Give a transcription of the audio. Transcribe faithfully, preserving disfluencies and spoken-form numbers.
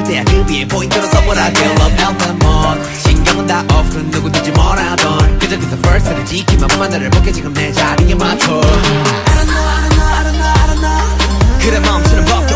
있을 때야 그 위에 포인트로 써보라게 Love anthem on 신경은 다 off 그 누구든지 뭐라던 그저 그저 first를 지키면 만나를 볼게 지금 내 자리에 맞춰 I don't know I don't know I don't know I don't know 그래 멈추는 법